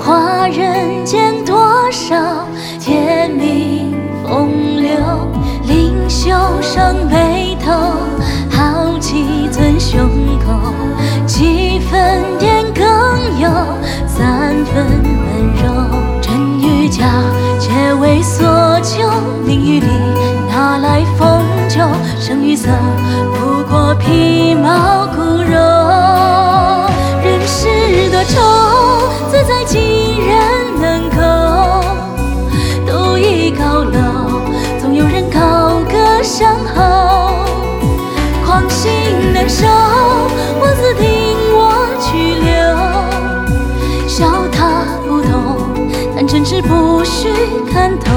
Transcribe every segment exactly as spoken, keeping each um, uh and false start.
话人间多少甜蜜风流，灵袖上眉头，好几寸胸口，几分甜更有三分温柔。真与假皆为所求，明与理拿来逢酒，生与死不过皮毛骨肉。人世多愁，自在几人能够？都已高楼，总有人高歌相候。狂心难收，我自定我去留。笑他不懂，但真知不须看透。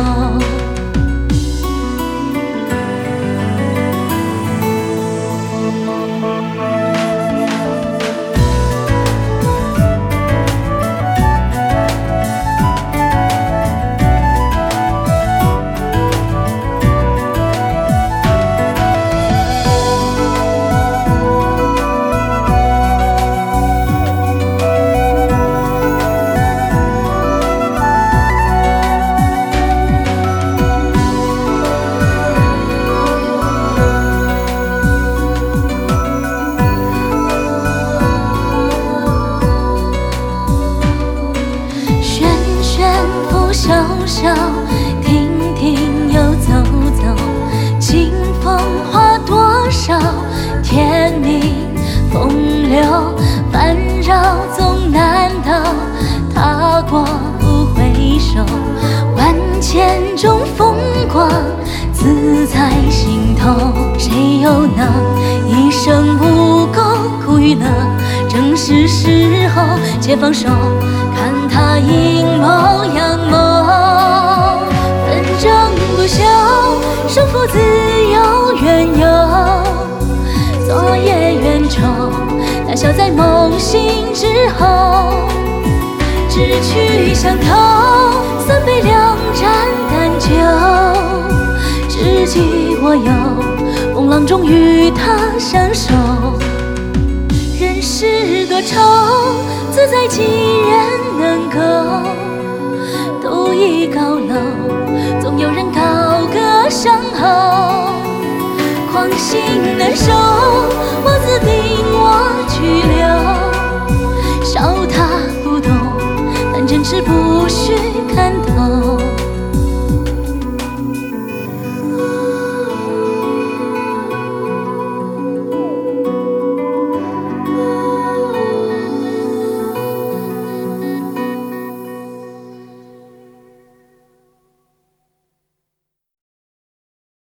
萧萧，停停又走走，清风化多少甜蜜风流。烦扰总难倒，踏过不回首。万千中风光，自在心头。谁又能一生无垢？苦与乐，正是时候。且放手，看他阴谋阳谋。纷争不休，胜负自有缘由。昨夜冤仇，大笑在梦醒之后。志趣相投，三杯两盏淡酒。知己我有，风浪中与他相守。人世多愁，自在几人能够？都已高楼，总有人高歌相候。狂心难收，我自定我去留。笑他不懂，但真知不须看